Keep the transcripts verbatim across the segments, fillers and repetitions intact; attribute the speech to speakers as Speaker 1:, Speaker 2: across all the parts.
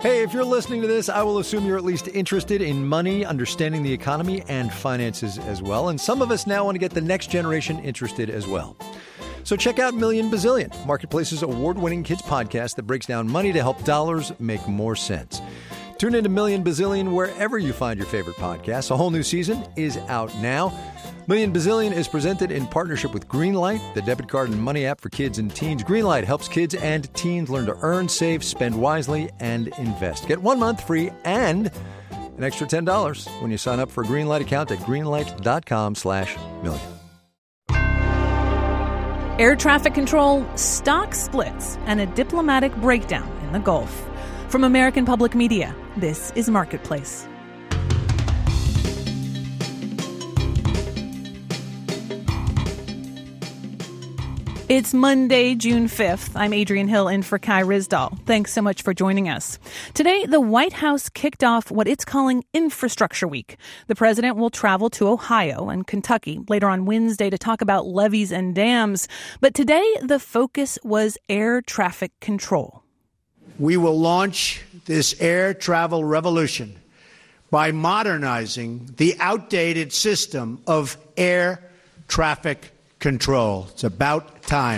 Speaker 1: Hey, if you're listening to this, I will assume you're at least interested in money, understanding the economy, and finances as well. And some of us now want to get the next generation interested as well. So check out Million Bazillion, Marketplace's award-winning kids podcast that breaks down money to help dollars make more sense. Tune into Million Bazillion wherever you find your favorite podcasts. A whole new season is out now. Million Bazillion is presented in partnership with Greenlight, the debit card and money app for kids and teens. Greenlight helps kids and teens learn to earn, save, spend wisely, and invest. Get one month free and an extra ten dollars when you sign up for a Greenlight account at greenlight.com slash million.
Speaker 2: Air traffic control, stock splits, and a diplomatic breakdown in the Gulf. From American Public Media, this is Marketplace. It's Monday, June fifth. I'm Adrienne Hill in for Kai Ryssdal. Thanks so much for joining us. Today, the White House kicked off what it's calling Infrastructure Week. The president will travel to Ohio and Kentucky later on Wednesday to talk about levees and dams. But today, the focus was air traffic control.
Speaker 3: We will launch this air travel revolution by modernizing the outdated system of air traffic control. It's about time.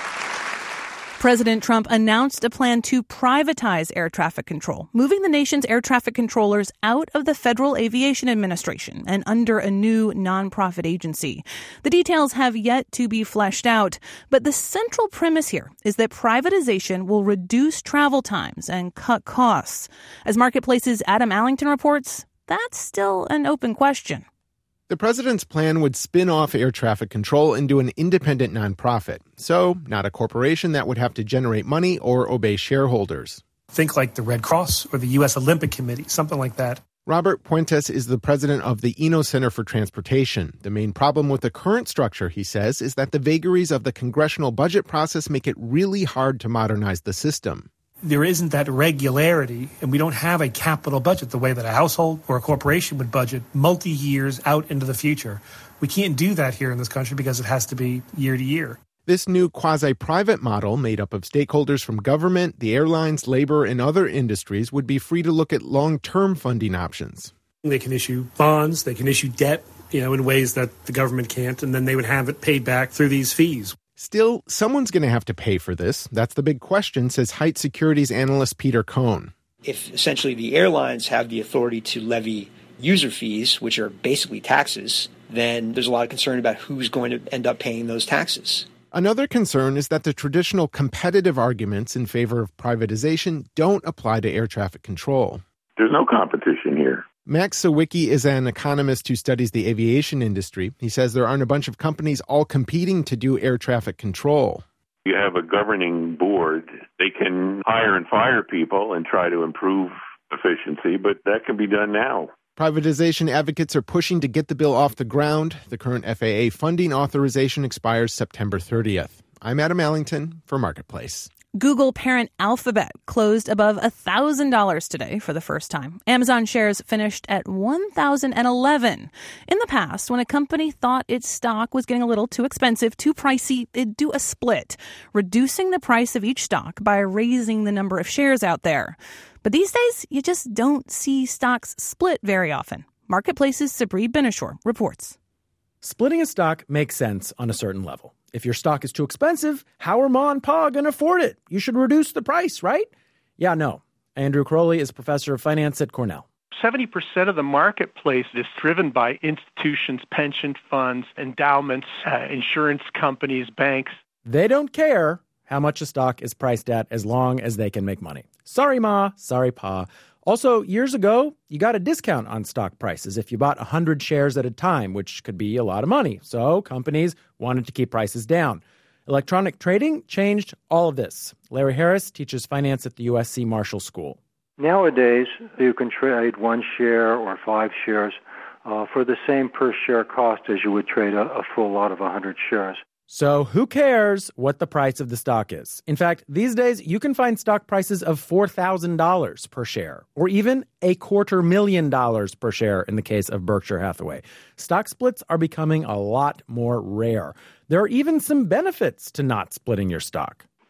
Speaker 2: President Trump announced a plan to privatize air traffic control, moving the nation's air traffic controllers out of the Federal Aviation Administration and under a new nonprofit agency. The details have yet to be fleshed out, but the central premise here is that privatization will reduce travel times and cut costs. As Marketplace's Adam Allington reports, that's still an open question.
Speaker 4: The president's plan would spin off air traffic control into an independent nonprofit, so not a corporation that would have to generate money or obey shareholders.
Speaker 5: Think like the Red Cross or the U S Olympic Committee, something like that.
Speaker 4: Robert Puentes is the president of the Eno Center for Transportation. The main problem with the current structure, he says, is that the vagaries of the congressional budget process make it really hard to modernize the system.
Speaker 5: There isn't that regularity, and we don't have a capital budget the way that a household or a corporation would budget multi-years out into the future. We can't do that here in this country because it has to be year to year.
Speaker 4: This new quasi-private model, made up of stakeholders from government, the airlines, labor, and other industries, would be free to look at long-term funding options.
Speaker 5: They can issue bonds, they can issue debt, you know, in ways that the government can't, and then they would have it paid back through these fees.
Speaker 4: Still, someone's going to have to pay for this. That's the big question, says Height Securities analyst Peter Cohn.
Speaker 6: If essentially the airlines have the authority to levy user fees, which are basically taxes, then there's a lot of concern about who's going to end up paying those taxes.
Speaker 4: Another concern is that the traditional competitive arguments in favor of privatization don't apply to air traffic control.
Speaker 7: There's no competition here.
Speaker 4: Max Sawicki is an economist who studies the aviation industry. He says there aren't a bunch of companies all competing to do air traffic control.
Speaker 7: You have a governing board. They can hire and fire people and try to improve efficiency, but that can be done now.
Speaker 4: Privatization advocates are pushing to get the bill off the ground. The current F A A funding authorization expires September thirtieth. I'm Adam Allington for Marketplace.
Speaker 2: Google parent Alphabet closed above one thousand dollars today for the first time. Amazon shares finished at one thousand eleven. In the past, when a company thought its stock was getting a little too expensive, too pricey, it'd do a split, reducing the price of each stock by raising the number of shares out there. But these days, you just don't see stocks split very often. Marketplace's Sabri Benishore reports.
Speaker 8: Splitting a stock makes sense on a certain level. If your stock is too expensive, how are Ma and Pa going to afford it? You should reduce the price, right? Yeah, no. Andrew Crowley is professor of finance at Cornell.
Speaker 9: seventy percent of the marketplace is driven by institutions, pension funds, endowments, uh, insurance companies, banks.
Speaker 8: They don't care how much a stock is priced at as long as they can make money. Sorry, Ma. Sorry, Pa. Also, years ago, you got a discount on stock prices if you bought one hundred shares at a time, which could be a lot of money. So companies wanted to keep prices down. Electronic trading changed all of this. Larry Harris teaches finance at the U S C Marshall School.
Speaker 10: Nowadays, you can trade one share or five shares uh, for the same per share cost as you would trade a, a full lot of one hundred shares.
Speaker 8: So who cares what the price of the stock is? In fact, these days, you can find stock prices of four thousand dollars per share, or even a quarter million dollars per share in the case of Berkshire Hathaway. Stock splits are becoming a lot more rare. There are even some benefits to not splitting your stock.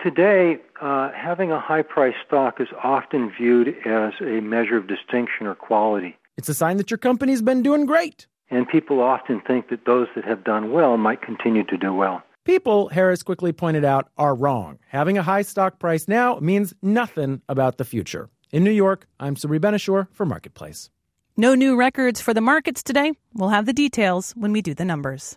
Speaker 10: Today, uh, having a high-priced stock is often viewed as a measure of distinction or quality.
Speaker 8: It's a sign that your company's been doing great.
Speaker 10: And people often think that those that have done well might continue to do well.
Speaker 8: People, Harris quickly pointed out, are wrong. Having a high stock price now means nothing about the future. In New York, I'm Suri Benishore for Marketplace.
Speaker 2: No new records for the markets today. We'll have the details when we do the numbers.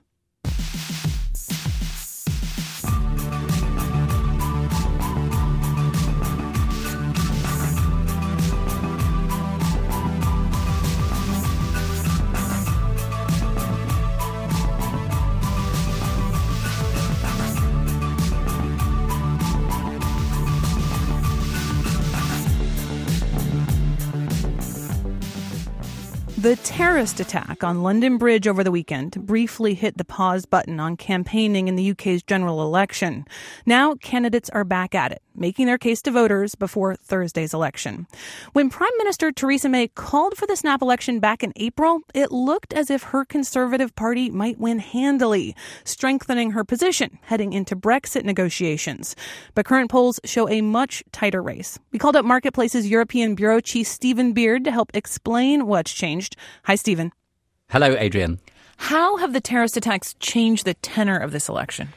Speaker 2: The terrorist attack on London Bridge over the weekend briefly hit the pause button on campaigning in the U K's general election. Now candidates are back at it, making their case to voters before Thursday's election. When Prime Minister Theresa May called for the snap election back in April, it looked as if her Conservative Party might win handily, strengthening her position heading into Brexit negotiations. But current polls show a much tighter race. We called up Marketplace's European Bureau Chief Stephen Beard to help explain what's changed. Hi, Stephen.
Speaker 11: Hello, Adrian.
Speaker 2: How have the terrorist attacks changed the tenor of this election?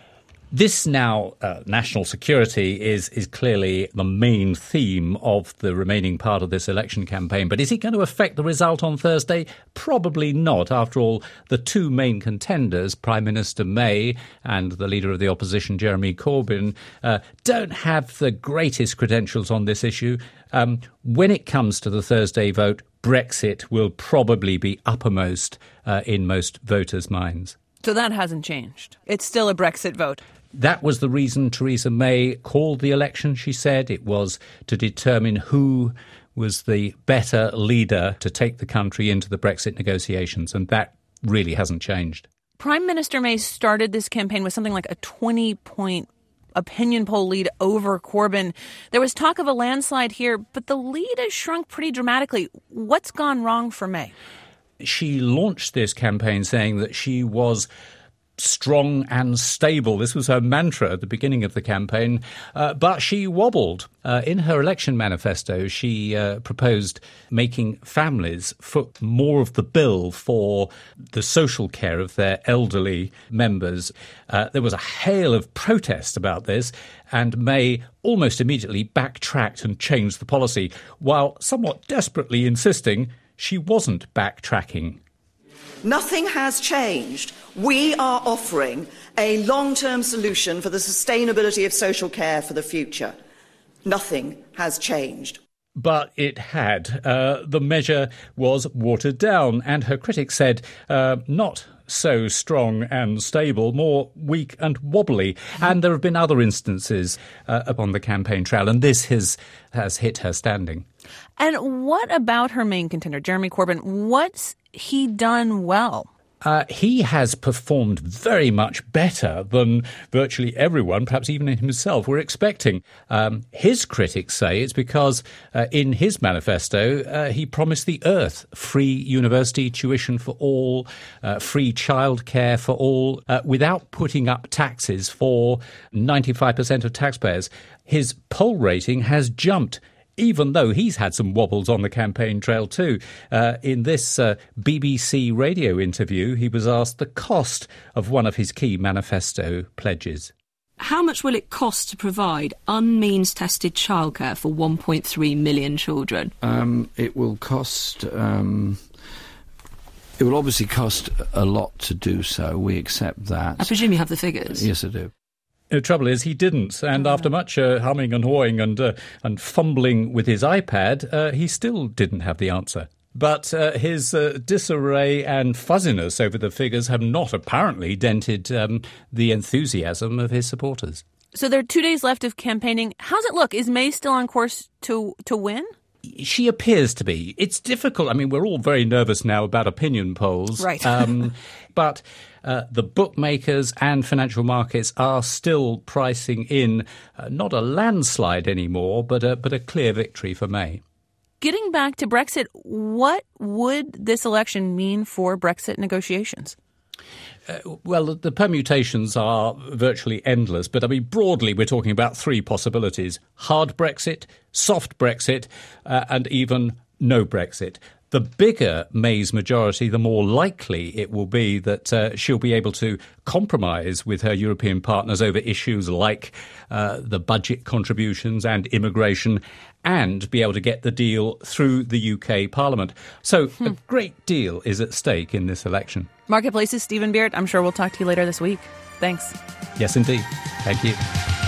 Speaker 11: This now, uh, national security is is clearly the main theme of the remaining part of this election campaign. But is it going to affect the result on Thursday? Probably not. After all, the two main contenders, Prime Minister May and the leader of the opposition, Jeremy Corbyn, uh, don't have the greatest credentials on this issue. Um, when it comes to the Thursday vote, Brexit will probably be uppermost uh, in most voters' minds.
Speaker 2: So that hasn't changed. It's still a Brexit vote.
Speaker 11: That was the reason Theresa May called the election, she said. It was to determine who was the better leader to take the country into the Brexit negotiations, and that really hasn't changed.
Speaker 2: Prime Minister May started this campaign with something like a twenty-point opinion poll lead over Corbyn. There was talk of a landslide here, but the lead has shrunk pretty dramatically. What's gone wrong for May?
Speaker 11: She launched this campaign saying that she was strong and stable. This was her mantra at the beginning of the campaign, uh, but she wobbled. Uh, in her election manifesto, she uh, proposed making families foot more of the bill for the social care of their elderly members. Uh, there was a hail of protest about this, and May almost immediately backtracked and changed the policy, while somewhat desperately insisting she wasn't backtracking.
Speaker 12: Nothing has changed. We are offering a long-term solution for the sustainability of social care for the future. Nothing has changed.
Speaker 11: But it had. Uh, the measure was watered down, and her critics said uh, not so strong and stable, more weak and wobbly. And there have been other instances uh, upon the campaign trail, and this has, has hit her standing.
Speaker 2: And what about her main contender, Jeremy Corbyn? What's he done well?
Speaker 11: Uh, he has performed very much better than virtually everyone, perhaps even himself, were expecting. Um, his critics say it's because uh, in his manifesto uh, he promised the earth free university tuition for all, uh, free childcare for all, uh, without putting up taxes for ninety-five percent of taxpayers. His poll rating has jumped, even though he's had some wobbles on the campaign trail too. Uh, in this uh, B B C radio interview, he was asked the cost of one of his key manifesto pledges.
Speaker 13: How much will it cost to provide unmeans-tested childcare for one point three million children?
Speaker 14: Um, it will cost... Um, it will obviously cost a lot to do so. We accept that.
Speaker 13: I presume you have the figures.
Speaker 14: Yes, I do.
Speaker 11: The trouble is he didn't, and oh. after much uh, humming and hawing and uh, and fumbling with his iPad, uh, he still didn't have the answer. But uh, his uh, disarray and fuzziness over the figures have not apparently dented um, the enthusiasm of his supporters.
Speaker 2: So there are two days left of campaigning. How's it look? Is May still on course to to win?
Speaker 11: She appears to be. It's difficult. I mean, we're all very nervous now about opinion polls.
Speaker 2: Right.
Speaker 11: um, but uh, the bookmakers and financial markets are still pricing in uh, not a landslide anymore, but a, but a clear victory for May.
Speaker 2: Getting back to Brexit, what would this election mean for Brexit negotiations?
Speaker 11: Uh, well, the permutations are virtually endless, but I mean, broadly, we're talking about three possibilities: hard Brexit, soft Brexit, uh, and even no Brexit. The bigger May's majority, the more likely it will be that uh, she'll be able to compromise with her European partners over issues like uh, the budget contributions and immigration, and be able to get the deal through the U K Parliament. So hmm. a great deal is at stake in this election.
Speaker 2: Marketplace's Stephen Beard. I'm sure we'll talk to you later this week. Thanks.
Speaker 11: Yes, indeed. Thank you.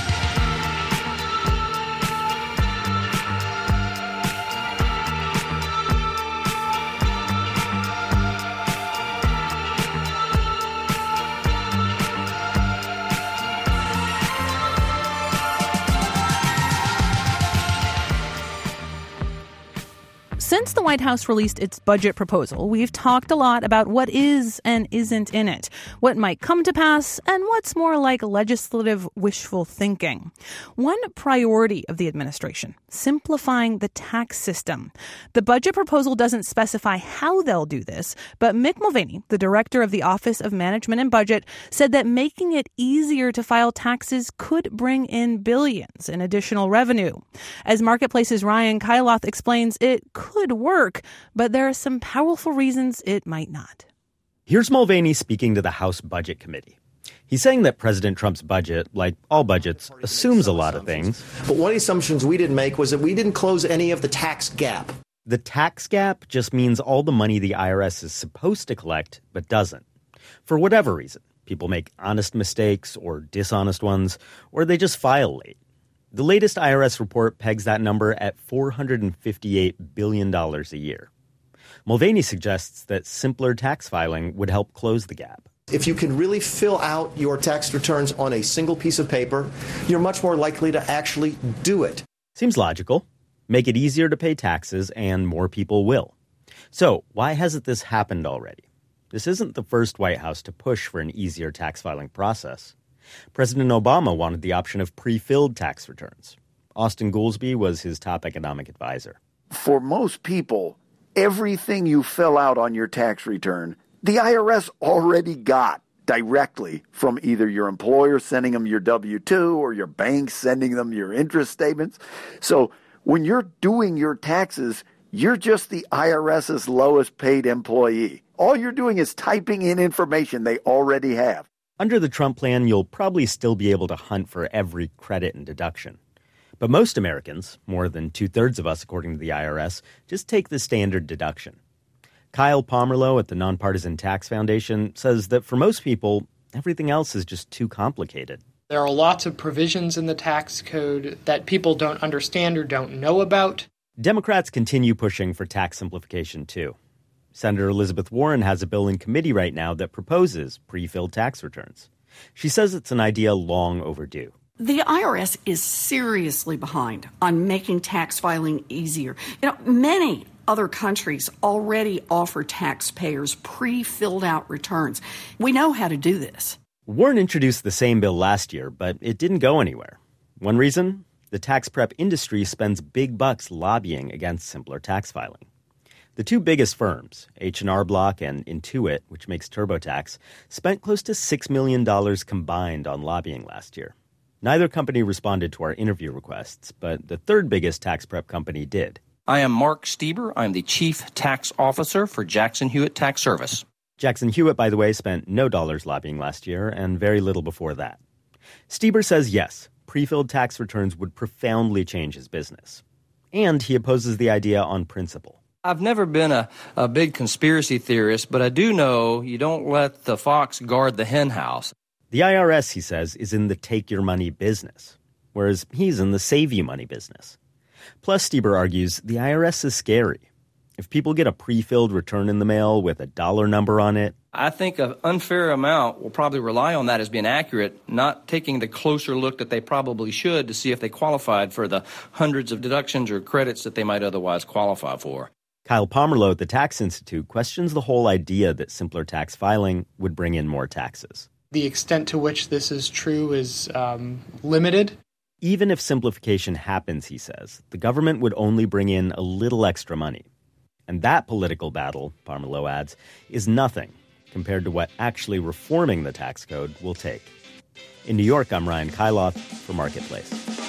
Speaker 2: Since the White House released its budget proposal, we've talked a lot about what is and isn't in it, what might come to pass, and what's more like legislative wishful thinking. One priority of the administration, simplifying the tax system. The budget proposal doesn't specify how they'll do this, but Mick Mulvaney, the director of the Office of Management and Budget, said that making it easier to file taxes could bring in billions in additional revenue. As Marketplace's Ryan Kailath explains, it could work, but there are some powerful reasons it might not.
Speaker 15: Here's Mulvaney speaking to the House Budget Committee. He's saying that President Trump's budget, like all budgets, assumes a lot of things.
Speaker 16: But one of the assumptions we didn't make was that we didn't close any of the tax gap.
Speaker 15: The tax gap just means all the money the I R S is supposed to collect, but doesn't. For whatever reason, people make honest mistakes or dishonest ones, or they just file late. The latest I R S report pegs that number at four hundred fifty-eight billion dollars a year. Mulvaney suggests that simpler tax filing would help close the gap.
Speaker 16: If you can really fill out your tax returns on a single piece of paper, you're much more likely to actually do it.
Speaker 15: Seems logical. Make it easier to pay taxes, and more people will. So why hasn't this happened already? This isn't the first White House to push for an easier tax filing process. President Obama wanted the option of pre-filled tax returns. Austin Goolsbee was his top economic advisor.
Speaker 17: For most people, everything you fill out on your tax return, the I R S already got directly from either your employer sending them your W two or your bank sending them your interest statements. So when you're doing your taxes, you're just the IRS's lowest paid employee. All you're doing is typing in information they already have.
Speaker 15: Under the Trump plan, you'll probably still be able to hunt for every credit and deduction. But most Americans, more than two-thirds of us according to the I R S, just take the standard deduction. Kyle Pomerleau at the Nonpartisan Tax Foundation says that for most people, everything else is just too complicated.
Speaker 18: There are lots of provisions in the tax code that people don't understand or don't know about.
Speaker 15: Democrats continue pushing for tax simplification, too. Senator Elizabeth Warren has a bill in committee right now that proposes pre-filled tax returns. She says it's an idea long overdue.
Speaker 19: The I R S is seriously behind on making tax filing easier. You know, many other countries already offer taxpayers pre-filled out returns. We know how to do this.
Speaker 15: Warren introduced the same bill last year, but it didn't go anywhere. One reason? The tax prep industry spends big bucks lobbying against simpler tax filing. The two biggest firms, H and R Block and Intuit, which makes TurboTax, spent close to six million dollars combined on lobbying last year. Neither company responded to our interview requests, but the third biggest tax prep company did.
Speaker 20: I am Mark Stieber. I'm the Chief Tax Officer for Jackson Hewitt Tax Service.
Speaker 15: Jackson Hewitt, by the way, spent no dollars lobbying last year and very little before that. Stieber says yes, pre-filled tax returns would profoundly change his business. And he opposes the idea on principle.
Speaker 20: I've never been a, a big conspiracy theorist, but I do know you don't let the fox guard the hen house.
Speaker 15: The I R S, he says, is in the take-your-money business, whereas he's in the save-you-money business. Plus, Stieber argues, the I R S is scary. If people get a pre-filled return in the mail with a dollar number on it,
Speaker 20: I think an unfair amount will probably rely on that as being accurate, not taking the closer look that they probably should to see if they qualified for the hundreds of deductions or credits that they might otherwise qualify for.
Speaker 15: Kyle Pomerleau at the Tax Institute questions the whole idea that simpler tax filing would bring in more taxes.
Speaker 18: The extent to which this is true is um, limited.
Speaker 15: Even if simplification happens, he says, the government would only bring in a little extra money. And that political battle, Pomerleau adds, is nothing compared to what actually reforming the tax code will take. In New York, I'm Ryan Kailath for Marketplace.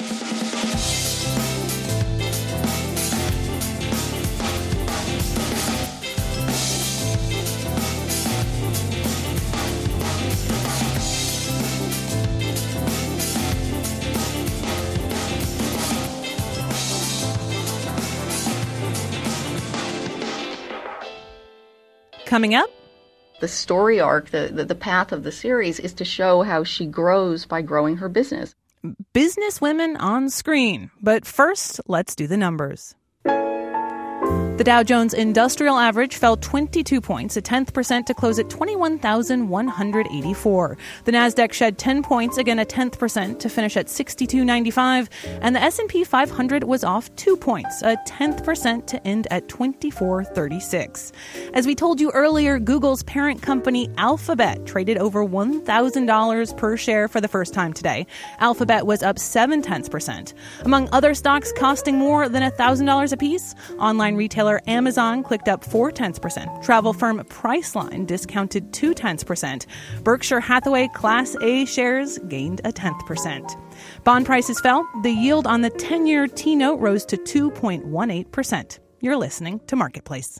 Speaker 2: Coming up,
Speaker 21: the story arc, the, the, the path of the series is to show how she grows by growing her business.
Speaker 2: Business women on screen. But first, let's do the numbers. The Dow Jones Industrial Average fell twenty-two points, a tenth percent, to close at twenty-one thousand one hundred eighty-four. The Nasdaq shed ten points, again a tenth percent, to finish at sixty-two ninety-five. And the S and P five hundred was off two points, a tenth percent, to end at twenty-four thirty-six. As we told you earlier, Google's parent company Alphabet traded over one thousand dollars per share for the first time today. Alphabet was up seven tenths percent. Among other stocks costing more than one thousand dollars apiece, online retailer Amazon clicked up four tenths percent. Travel firm Priceline discounted two tenths percent. Berkshire Hathaway Class A shares gained a tenth percent. Bond prices fell. The yield on the ten-year T-note rose to two point one eight percent. You're listening to Marketplace.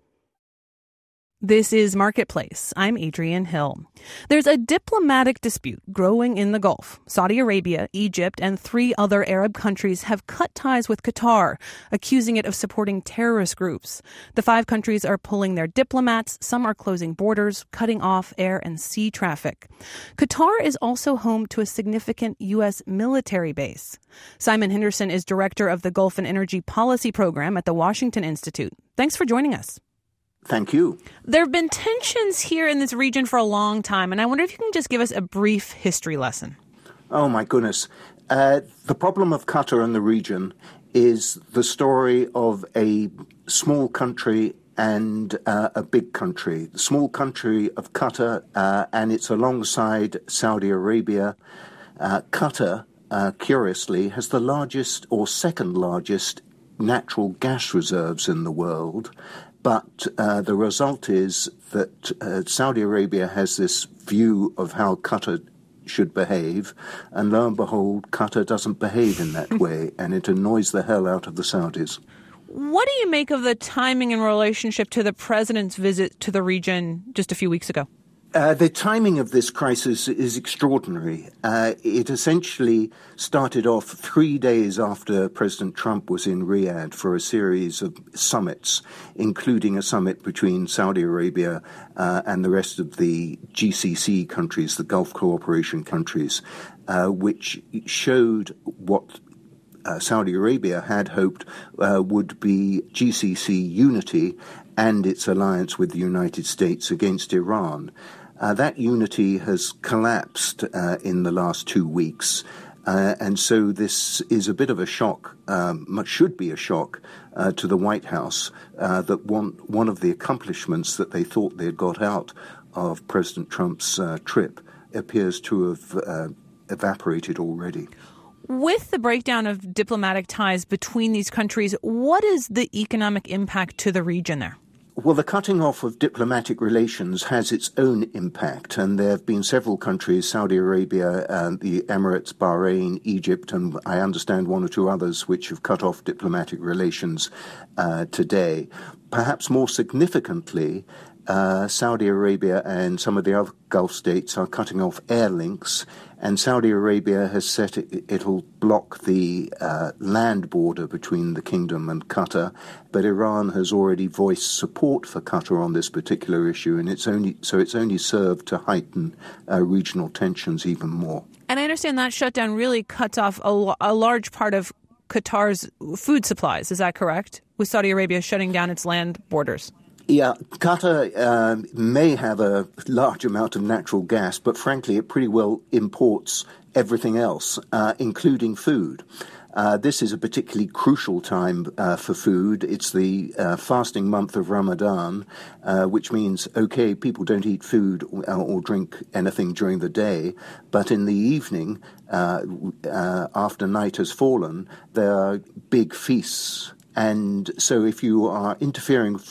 Speaker 2: This is Marketplace. I'm Adrienne Hill. There's a diplomatic dispute growing in the Gulf. Saudi Arabia, Egypt, and three other Arab countries have cut ties with Qatar, accusing it of supporting terrorist groups. The five countries are pulling their diplomats. Some are closing borders, cutting off air and sea traffic. Qatar is also home to a significant U S military base. Simon Henderson is director of the Gulf and Energy Policy Program at the Washington Institute. Thanks for joining us.
Speaker 22: Thank you.
Speaker 2: There have been tensions here in this region for a long time, and I wonder if you can just give us a brief history lesson.
Speaker 22: Oh, my goodness. Uh, the problem of Qatar and the region is the story of a small country and uh, a big country. The small country of Qatar, uh, and it's alongside Saudi Arabia. Uh, Qatar, uh, curiously, has the largest or second largest natural gas reserves in the world. But uh, the result is that uh, Saudi Arabia has this view of how Qatar should behave, and lo and behold, Qatar doesn't behave in that way, and it annoys the hell out of the Saudis.
Speaker 2: What do you make of the timing in relationship to the president's visit to the region just a few weeks ago?
Speaker 22: Uh, the timing of this crisis is extraordinary. Uh, it essentially started off three days after President Trump was in Riyadh for a series of summits, including a summit between Saudi Arabia uh, and the rest of the G C C countries, the Gulf Cooperation countries, uh, which showed what uh, Saudi Arabia had hoped uh, would be G C C unity and its alliance with the United States against Iran. Uh, that unity has collapsed uh, in the last two weeks, uh, and so this is a bit of a shock, um, should be a shock uh, to the White House, uh, that one, one of the accomplishments that they thought they had got out of President Trump's uh, trip appears to have uh, evaporated already.
Speaker 2: With the breakdown of diplomatic ties between these countries, what is the economic impact to the region there?
Speaker 22: Well, the cutting off of diplomatic relations has its own impact, and there have been several countries, Saudi Arabia, and the Emirates, Bahrain, Egypt, and I understand one or two others, which have cut off diplomatic relations uh, today. Perhaps more significantly, uh, Saudi Arabia and some of the other Gulf states are cutting off air links, and Saudi Arabia has said it, it'll block the uh, land border between the kingdom and Qatar, but Iran has already voiced support for Qatar on this particular issue, and it's only so it's only served to heighten uh, regional tensions even more.
Speaker 2: And I understand that shutdown really cuts off a, a large part of Qatar's food supplies. Is that correct? With Saudi Arabia shutting down its land borders.
Speaker 22: Yeah, Qatar uh, may have a large amount of natural gas, but frankly, it pretty well imports everything else, uh, including food. Uh, this is a particularly crucial time uh, for food. It's the uh, fasting month of Ramadan, uh, which means, okay, people don't eat food or, or drink anything during the day, but in the evening, uh, uh, after night has fallen, there are big feasts. And so if you are interfering f-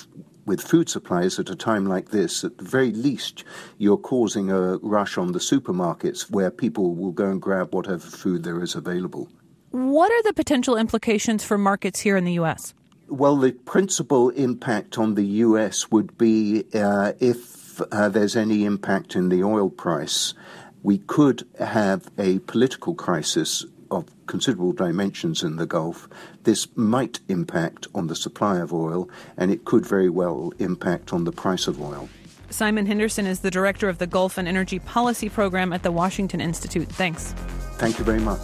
Speaker 22: with food supplies at a time like this. At the very least, you're causing a rush on the supermarkets where people will go and grab whatever food there is available.
Speaker 2: What are the potential implications for markets here in the U S?
Speaker 22: Well, the principal impact on the U S would be uh, if uh, there's any impact in the oil price. We could have a political crisis of considerable dimensions in the Gulf. This might impact on the supply of oil, and it could very well impact on the price of oil.
Speaker 2: Simon Henderson is the director of the Gulf and Energy Policy Program at the Washington Institute. Thanks.
Speaker 22: Thank you very much.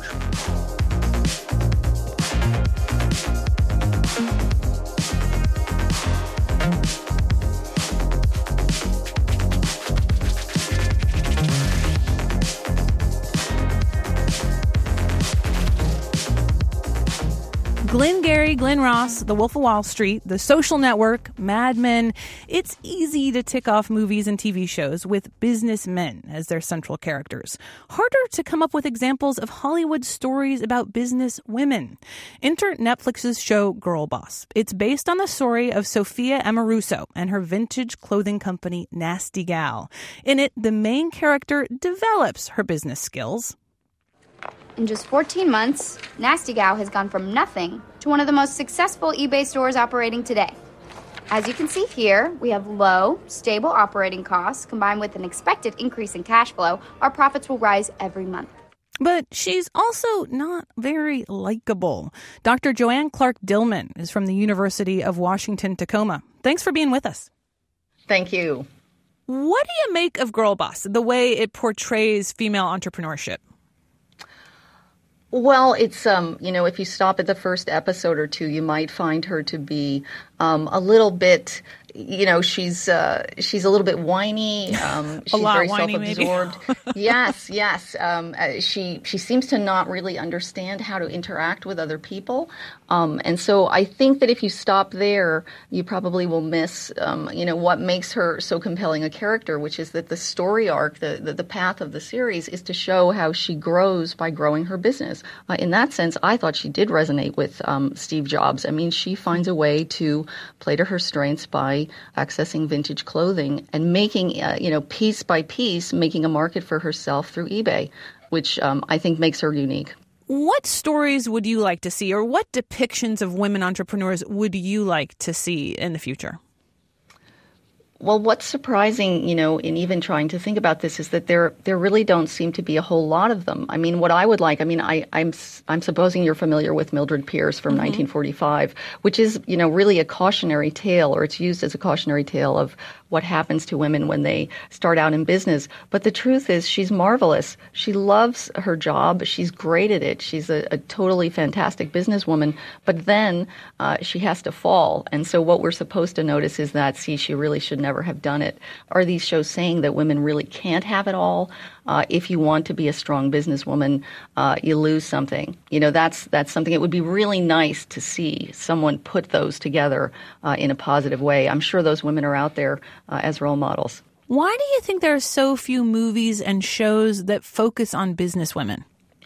Speaker 2: Glengarry Glen Ross, The Wolf of Wall Street, The Social Network, Mad Men. It's easy to tick off movies and T V shows with businessmen as their central characters. Harder to come up with examples of Hollywood stories about business women. Enter Netflix's show Girl Boss. It's based on the story of Sophia Amoruso and her vintage clothing company Nasty Gal. In it, the main character develops her business skills.
Speaker 1: In just fourteen months, Nasty Gal has gone from nothing to one of the most successful eBay stores operating today. As you can see here, we have low, stable operating costs combined with an expected increase in cash flow. Our profits will rise every month.
Speaker 2: But she's also not very likable. Doctor Joanne Clark Dillman is from the University of Washington, Tacoma. Thanks for being with us.
Speaker 21: Thank you.
Speaker 2: What do you make of Girl Boss, the way it portrays female entrepreneurship?
Speaker 21: Well, it's, um, you know, if you stop at the first episode or two, you might find her to be um, a little bit, you know, she's uh, she's a little bit whiny. Um, she's
Speaker 2: a lot
Speaker 21: very
Speaker 2: whiny,
Speaker 21: self-absorbed. yes, yes. Um, uh, she she seems to not really understand how to interact with other people. Um, and so I think that if you stop there, you probably will miss, um, you know, what makes her so compelling a character, which is that the story arc, the, the, the path of the series is to show how she grows by growing her business. Uh, in that sense, I thought she did resonate with um, Steve Jobs. I mean, she finds a way to play to her strengths by accessing vintage clothing and making, uh, you know, piece by piece, making a market for herself through eBay, which um, I think makes her unique.
Speaker 2: What stories would you like to see, or what depictions of women entrepreneurs would you like to see in the future?
Speaker 21: Well, what's surprising, you know, in even trying to think about this is that there there really don't seem to be a whole lot of them. I mean, what I would like, I mean, I, I'm I'm supposing you're familiar with Mildred Pierce from mm-hmm. nineteen forty-five, which is, you know, really a cautionary tale, or it's used as a cautionary tale of what happens to women when they start out in business. But the truth is she's marvelous. She loves her job. She's great at it. She's a, a totally fantastic businesswoman. But then uh, she has to fall. And so what we're supposed to notice is that, see, she really should never have done it. Are these shows saying that women really can't have it all? Uh, if you want to be a strong businesswoman, uh, you lose something. You know, that's that's something. It would be really nice to see someone put those together uh, in a positive way. I'm sure those women are out there uh, as role models.
Speaker 2: Why do you think there are so few movies and shows that focus on businesswomen?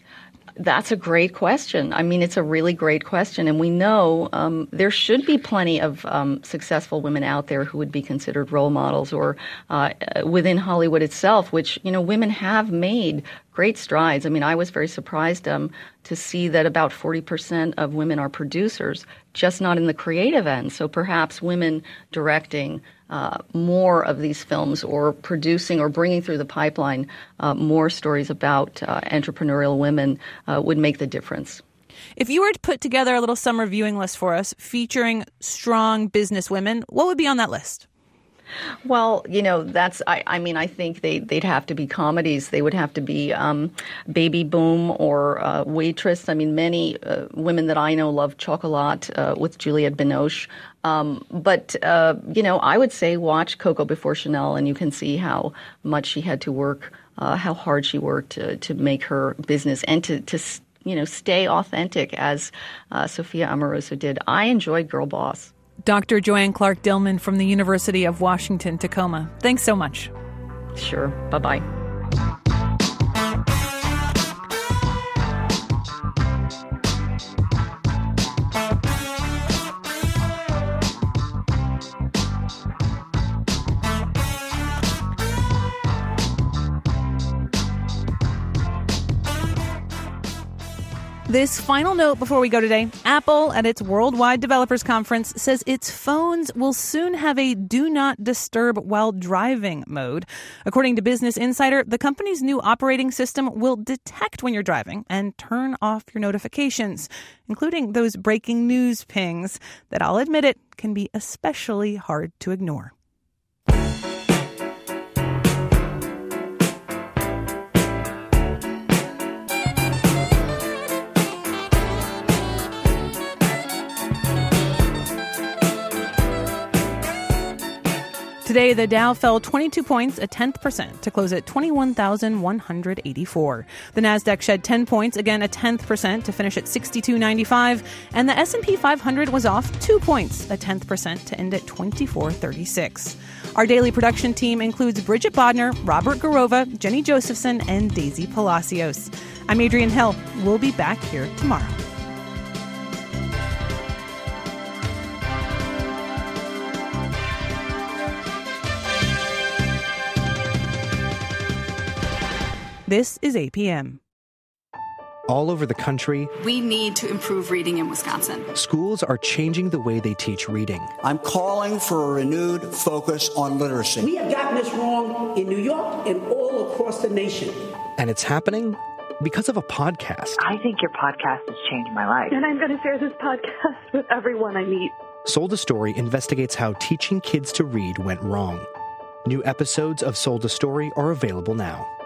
Speaker 21: That's a great question. I mean, it's a really great question. And we know um, there should be plenty of um, successful women out there who would be considered role models, or uh, within Hollywood itself, which, you know, women have made great strides. I mean, I was very surprised um, to see that about forty percent of women are producers, just not in the creative end. So perhaps women directing uh, more of these films, or producing or bringing through the pipeline uh, more stories about uh, entrepreneurial women uh, would make the difference.
Speaker 2: If you were to put together a little summer viewing list for us featuring strong business women, what would be on that list?
Speaker 21: Well, you know, that's, I, I mean, I think they, they'd have to be comedies. They would have to be um, Baby Boom or uh, Waitress. I mean, many uh, women that I know love Chocolat uh, with Juliette Binoche. Um, but, uh, you know, I would say watch Coco Before Chanel, and you can see how much she had to work, uh, how hard she worked to, to make her business and to, to you know, stay authentic as uh, Sophia Amoruso did. I enjoyed Girl Boss.
Speaker 2: Doctor Joanne Clark Dillman from the University of Washington, Tacoma. Thanks so much.
Speaker 21: Sure. Bye-bye.
Speaker 2: This final note before we go today. Apple, at its Worldwide Developers Conference, says its phones will soon have a do not disturb while driving mode. According to Business Insider, the company's new operating system will detect when you're driving and turn off your notifications, including those breaking news pings that, I'll admit it, can be especially hard to ignore. Today, the Dow fell twenty-two points, a tenth percent, to close at twenty-one thousand one hundred eighty-four. The Nasdaq shed ten points, again a tenth percent, to finish at sixty-two ninety-five. And the S and P five hundred was off two points, a tenth percent, to end at twenty-four thirty-six. Our daily production team includes Bridget Bodner, Robert Garova, Jenny Josephson, and Daisy Palacios. I'm Adrienne Hill. We'll be back here tomorrow. This is A P M.
Speaker 3: All over the country,
Speaker 5: we need to improve reading in Wisconsin.
Speaker 3: Schools are changing the way they teach reading.
Speaker 23: I'm calling for a renewed focus on literacy.
Speaker 24: We have gotten this wrong in New York and all across the nation.
Speaker 3: And it's happening because of a podcast.
Speaker 25: I think your podcast has changed my life.
Speaker 26: And I'm going to share this podcast with everyone I meet.
Speaker 3: Sold a Story investigates how teaching kids to read went wrong. New episodes of Sold a Story are available now.